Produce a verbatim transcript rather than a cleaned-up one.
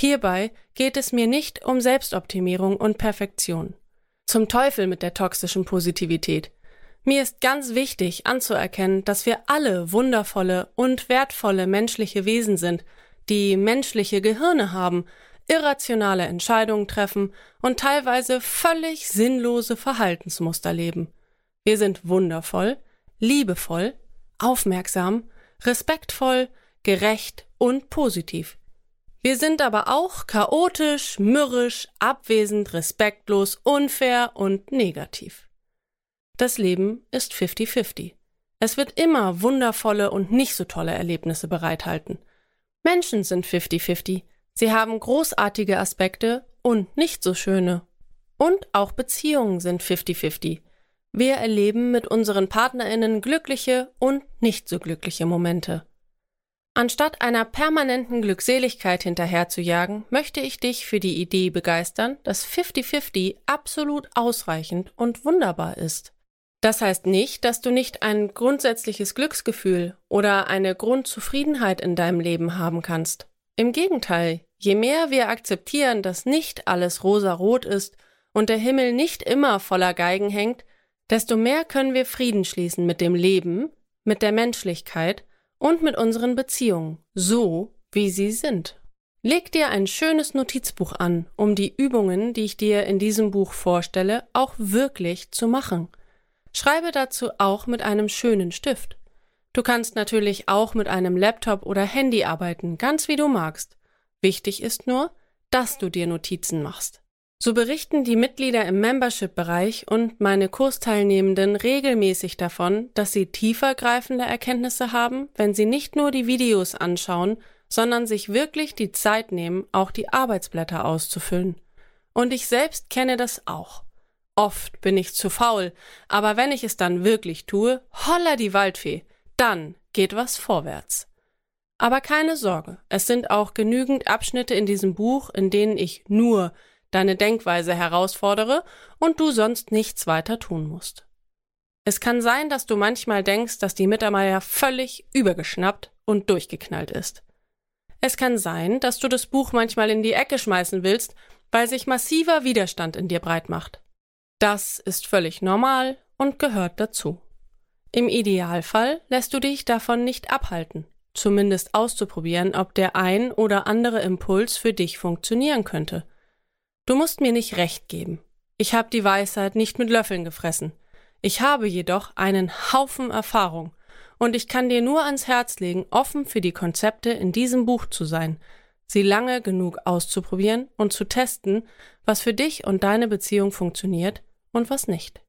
Hierbei geht es mir nicht um Selbstoptimierung und Perfektion. Zum Teufel mit der toxischen Positivität. Mir ist ganz wichtig anzuerkennen, dass wir alle wundervolle und wertvolle menschliche Wesen sind, die menschliche Gehirne haben, irrationale Entscheidungen treffen und teilweise völlig sinnlose Verhaltensmuster leben. Wir sind wundervoll, liebevoll, aufmerksam, respektvoll, gerecht und positiv. Wir sind aber auch chaotisch, mürrisch, abwesend, respektlos, unfair und negativ. Das Leben ist fifty fifty. Es wird immer wundervolle und nicht so tolle Erlebnisse bereithalten. Menschen sind fifty fifty. Sie haben großartige Aspekte und nicht so schöne. Und auch Beziehungen sind fifty fifty. Wir erleben mit unseren PartnerInnen glückliche und nicht so glückliche Momente. Anstatt einer permanenten Glückseligkeit hinterherzujagen, möchte ich dich für die Idee begeistern, dass fifty fifty absolut ausreichend und wunderbar ist. Das heißt nicht, dass du nicht ein grundsätzliches Glücksgefühl oder eine Grundzufriedenheit in deinem Leben haben kannst. Im Gegenteil, je mehr wir akzeptieren, dass nicht alles rosarot ist und der Himmel nicht immer voller Geigen hängt, desto mehr können wir Frieden schließen mit dem Leben, mit der Menschlichkeit und mit unseren Beziehungen, so wie sie sind. Leg dir ein schönes Notizbuch an, um die Übungen, die ich dir in diesem Buch vorstelle, auch wirklich zu machen. Schreibe dazu auch mit einem schönen Stift. Du kannst natürlich auch mit einem Laptop oder Handy arbeiten, ganz wie du magst. Wichtig ist nur, dass du dir Notizen machst. So berichten die Mitglieder im Membership-Bereich und meine Kursteilnehmenden regelmäßig davon, dass sie tiefergreifende Erkenntnisse haben, wenn sie nicht nur die Videos anschauen, sondern sich wirklich die Zeit nehmen, auch die Arbeitsblätter auszufüllen. Und ich selbst kenne das auch. Oft bin ich zu faul, aber wenn ich es dann wirklich tue, holla die Waldfee, dann geht was vorwärts. Aber keine Sorge, es sind auch genügend Abschnitte in diesem Buch, in denen ich nur deine Denkweise herausfordere und du sonst nichts weiter tun musst. Es kann sein, dass du manchmal denkst, dass die Mittermeier völlig übergeschnappt und durchgeknallt ist. Es kann sein, dass du das Buch manchmal in die Ecke schmeißen willst, weil sich massiver Widerstand in dir breit macht. Das ist völlig normal und gehört dazu. Im Idealfall lässt du dich davon nicht abhalten, zumindest auszuprobieren, ob der ein oder andere Impuls für dich funktionieren könnte. Du musst mir nicht recht geben. Ich habe die Weisheit nicht mit Löffeln gefressen. Ich habe jedoch einen Haufen Erfahrung und ich kann dir nur ans Herz legen, offen für die Konzepte in diesem Buch zu sein, sie lange genug auszuprobieren und zu testen, was für dich und deine Beziehung funktioniert und was nicht.